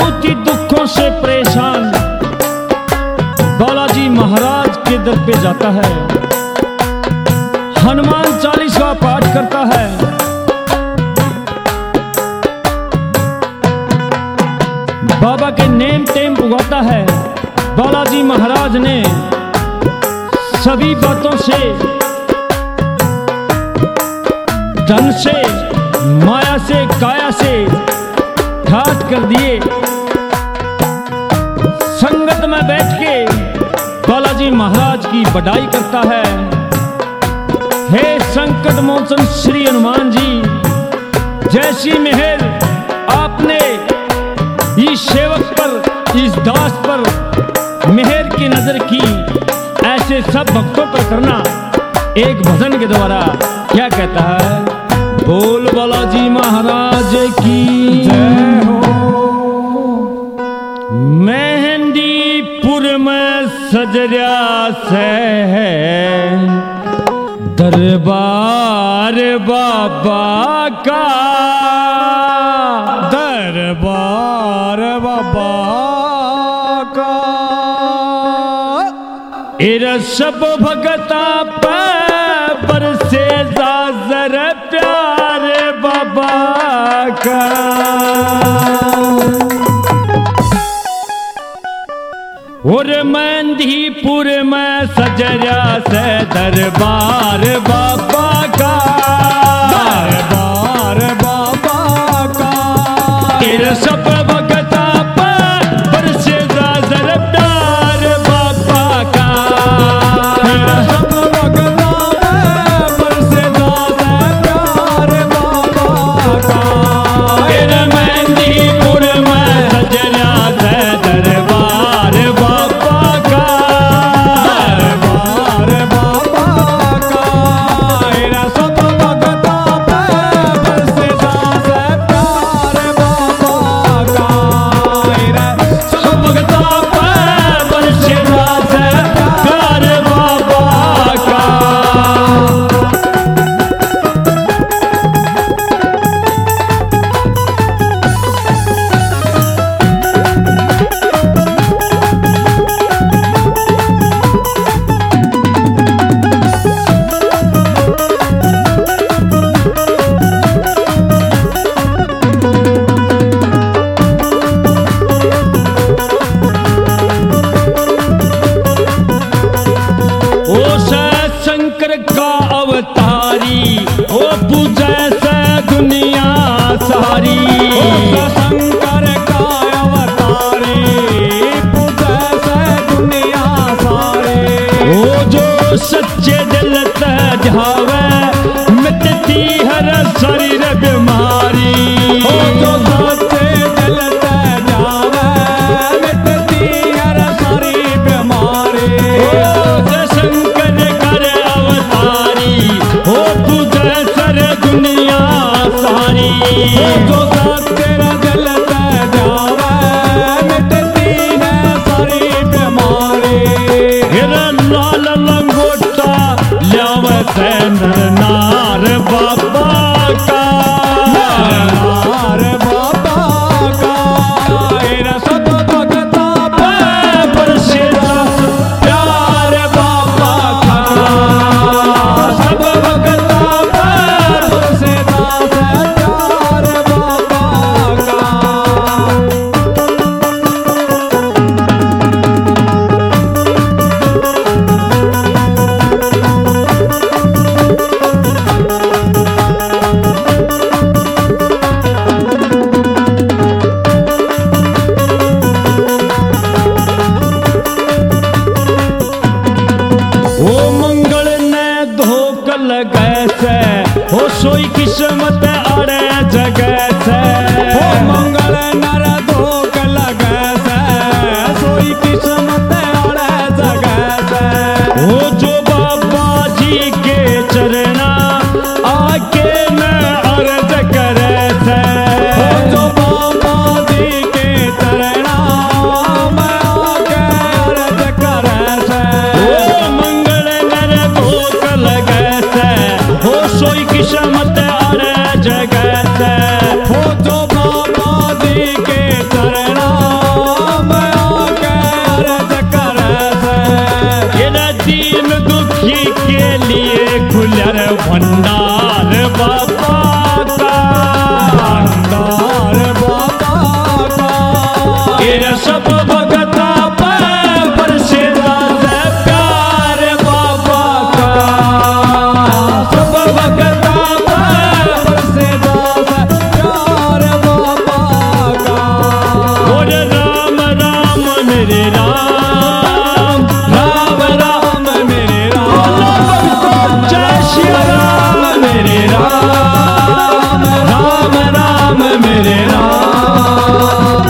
बहुत ही दुखों से परेशान बालाजी महाराज के दर पे जाता है। हनुमान चालीसा का पाठ करता है। बाबा के नेम टेम उगाता है। बालाजी महाराज ने सभी बातों से, धन से, माया से, काया से घात कर दिए। संगत में बैठ के बालाजी महाराज की बड़ाई करता है। हे संकट मोचन श्री हनुमान जी, जैसी मेहर आपने इस सेवक पर, इस दास पर मेहर की नजर की, ऐसे सब भक्तों पर करना। एक भजन के द्वारा क्या कहता है? बोल बालाजी महाराज की जय हो। मेहंदीपुर में सजरिया से दरबार बाबा का, दरबार बाबा का। इर सब भगता पे बरसे जाजर प्यार बाबा का। और मेहंदीपुर में सजरिया से दरबार बाबा का, दरबार बाबा का। इर सब भगता पे बरसे जाजर प्यार बाबा का। इर सब भगता पे बरसे जाजर प्यार बाबा का। इर मेहंदीपुर में सजरिया से दरबार बाबा का, दरबार बाबा का। इर सब भगता पे बरसे जाजर प्यार बाबा का। इर सब भगता पे बरसे जाजर प्यार बाबा का। शंकर का अवतारी, ओ पूजा से दुनिया सारी। शंकर का अवतारी, पूजा से दुनिया सारी। ओ जो सच्चे दिल ते जावे, मिटती हर शरीर बीमारी। ओ जो सच्चे दिल ते जावे, मिटती हर शरीर बीमारी। हो तुझे सर दुनिया सारी। जो तेरा दिल ते जावे, मिटती है सारी बीमारी। हिर लाल लंगोटा ल्यावे से नर नार बाबा का, नार बाबा का। हिर सब भगता पे बरसे प्यार बाबा का। सब भगता पे बरसे प्यार बाबा का। हो सोई किस्मत अड़े जगह से। हो मंगल नर धोख लगे से, सोई किस्मत अड़े जगह से। हो जो बाबा जी के चरना आके मैं अर्ज करे से। हो जो बाबा जी के चरना मैं आके अर्ज करे से। हो मंगल नर धोख लगे से, हो सोई किस्मत अड़े जगह भंडार बाबा का, भंडार बाबा का। ये सब भगता पर बरसेदा है प्यार बाबा का, सब भगता पर बरसेदा है प्यार बाबा का। और राम राम मेरे राम, राम राम मेरे राम, जय श्री राम मेरे राम, राम राम मेरे राम।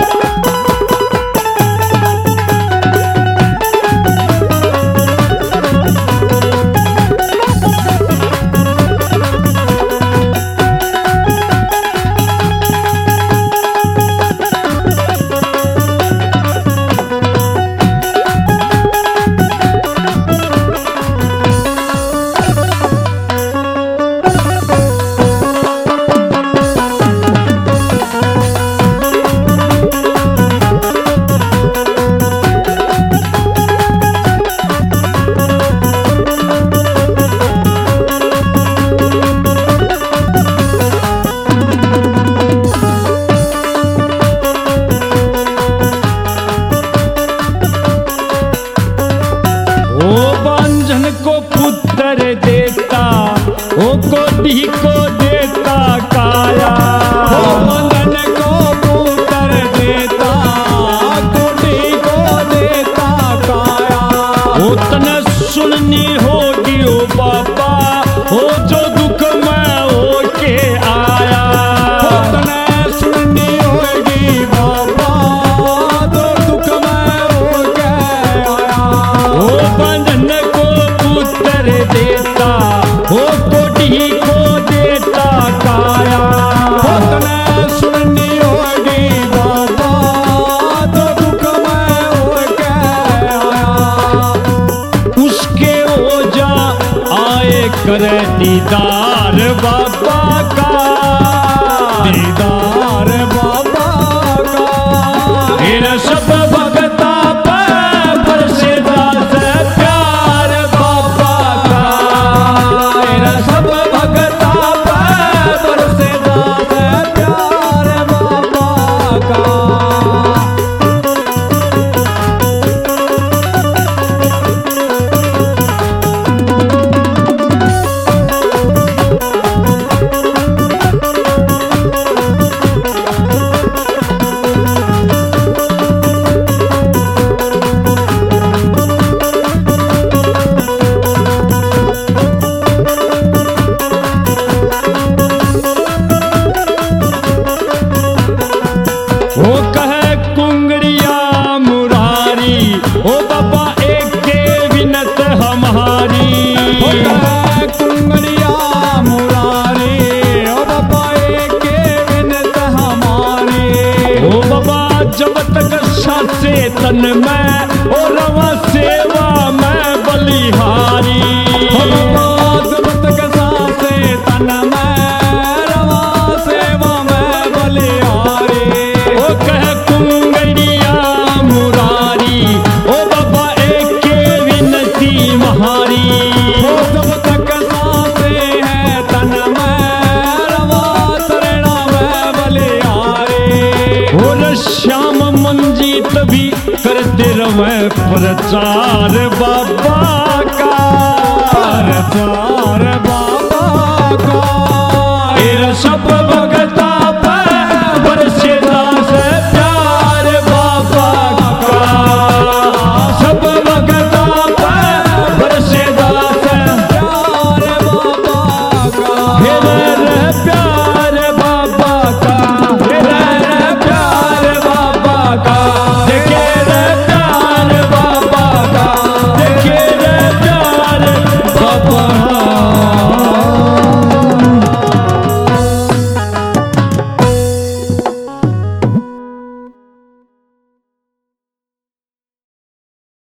ओ बांझन को पुत्र देता, ओ कोटी को देता काया, ओ मंगन को पुत्र देता, कोटि को देता काया। ओ तने सुननी होगी ओ बाबा, ओ जो दुख में हो के आया, तने सुननी होगी बाबा, तो दुख में हो के आया। ओ बांझन को पुत्र देता, ओ कोटी को देता काया, तने सुननी होगी बाबा, तो दुख में हो के आया। उसके ओजा आए करे दीदार बाबा का, दीदार बाबा का। फिर सब भगता पर बरसेदा है प्यार बाबा का, फिर सब भगता पर बरसेदा है प्यार बाबा का। वो कहे कुंगड़िया मुरारी, ओ बाबा एक के विनत हमारी, कुंगड़िया मुरारी, ओ बाबा के विनत हमारी। ओ बाबा जब तक सासे तन में, ओ रवा सेवा में बलिहारी, ओ बाबा जब तक सांसे तन में, रवा सेवा में बलिहारी। ओ कह कुंगड़िया मुरारी, ओ बाबा एक के विनती महारी, ओ जब तक सांसे है तन में, रवा शरणा में बलिहारी। और श्याम मंजीत भी करते रवे प्रचार बाबा का, प्रचार बाबा का। फिर सब